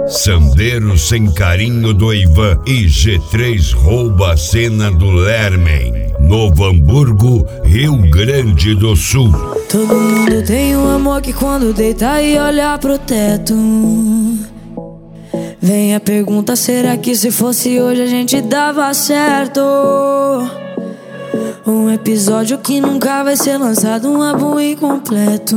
Sandeiro sem carinho do Ivan e G3 rouba a cena do Lermen. Novo Hamburgo, Rio Grande do Sul. Todo mundo tem um amor que quando deita e olha pro teto, vem a pergunta, será que se fosse hoje a gente dava certo? Um episódio que nunca vai ser lançado, um álbum incompleto.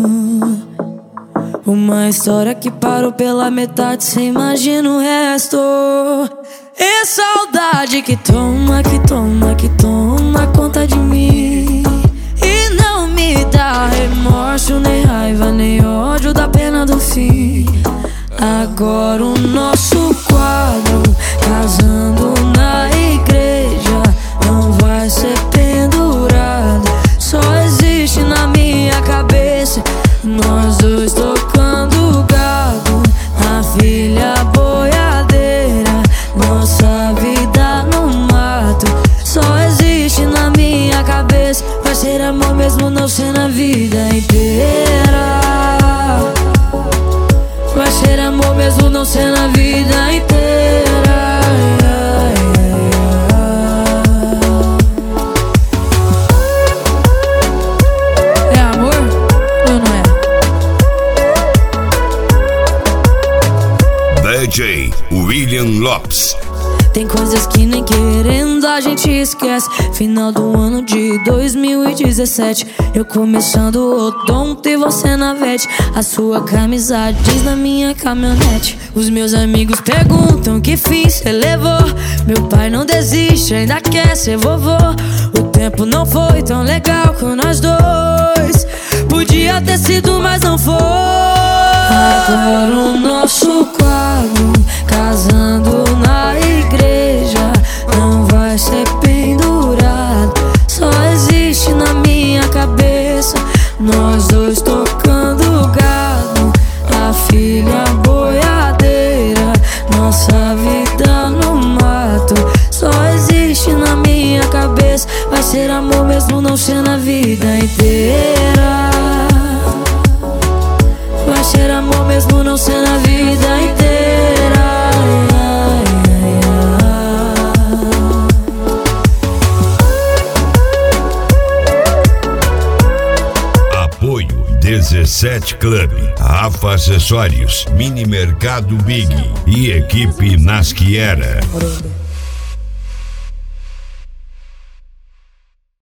Uma história que parou pela metade, cê imagina o resto. E saudade que toma, que toma, que toma conta de mim. E não me dá remorso, nem raiva, nem ódio da pena do fim. Agora o nosso quadro, casando na igreja, não vai ser pendurado. Só existe na minha cabeça nós dois tocando gado, a filha boiadeira, nossa vida no mato. Só existe na minha cabeça, vai ser amor mesmo não ser na vida inteira. Vai ser amor mesmo não ser na vida inteira. É amor ou não é? DJ William Lopes. Tem coisas que nem querendo a gente esquece. Final do ano de 2017, eu começando o odonto e você na vete. A sua camisa diz na minha caminhonete. Os meus amigos perguntam que fim cê levou. Meu pai não desiste, ainda quer ser vovô. O tempo não foi tão legal com nós dois. Podia ter sido, mas não foi. Agora o nosso quadro, casando na igreja, não vai ser pendurado. Só existe na minha cabeça nós dois tocando gado, a filha boiadeira, nossa vida no mato. Só existe na minha cabeça, vai ser amor mesmo não ser na vida inteira. Vai ser amor mesmo não ser na vida inteira. Apoio 17 Club, Rafa Acessórios, Mini Mercado Big e equipe Nasquiera.